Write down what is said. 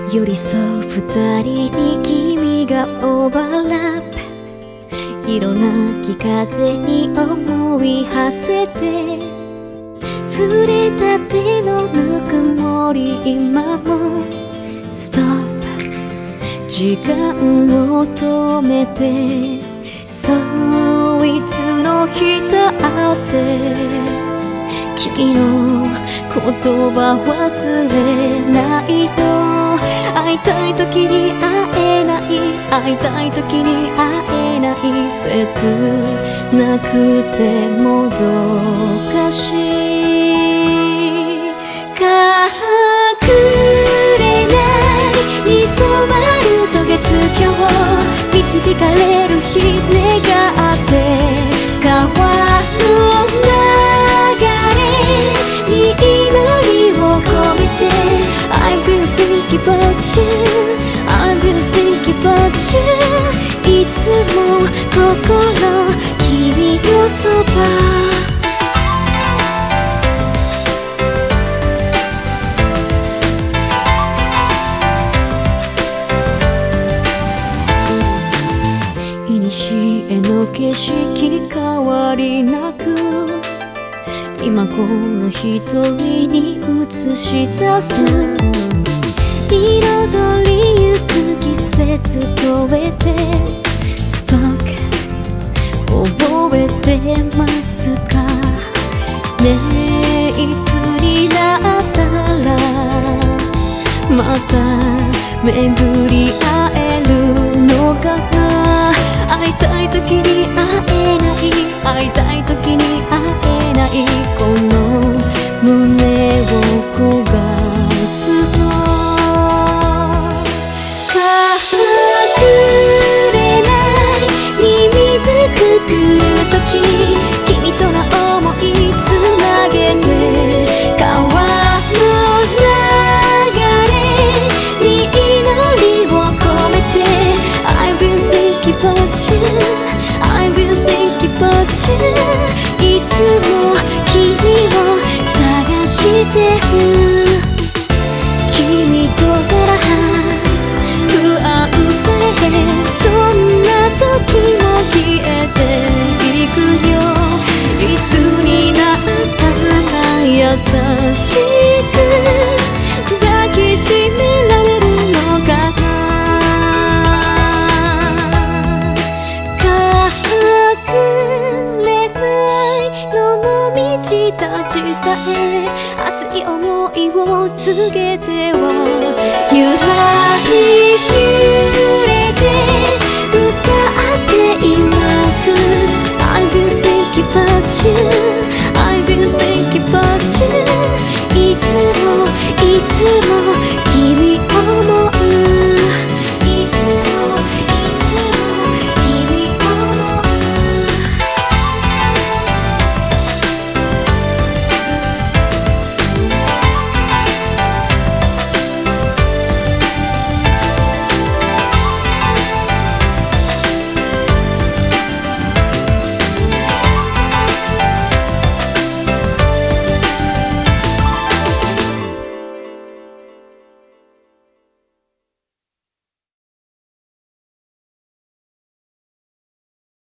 寄り添う二人に君がオーバーラップ、色なき風に思い馳せて、触れた手のぬくもり今もストップ、時間を止めて、そういつの日だって君の言葉忘れないの。会いたい時に会えない、会いたい時に会えない、切なくてもどかしい。隠れないに染まる渡月橋、導かれる日願って川の流れに祈りを込めて、 I will think about you, I will think about you、 いつも心君のそば。古の景色変わりなく、今こんな一人に映し出す、彩りゆく季節超えてストック覚えてますかね。えいつになったらまた巡り会えるのかな。会いたい時に会えない、会いたい時に会えない、この胸を焦がすの。隠れないに水くくる時、君との想いつなげて、川の流れに祈りを込めて、 I will think about you, I will think about you、 いつも君を探してる。君とから不安さえどんな時も消えていくよ。いつになったら優しく抱きしめられるのかな。隠れないのも道たちさえ、熱い思いを告げては揺らぎ揺れて歌っています。 I will think about you, I will think about you、 いつもいつも君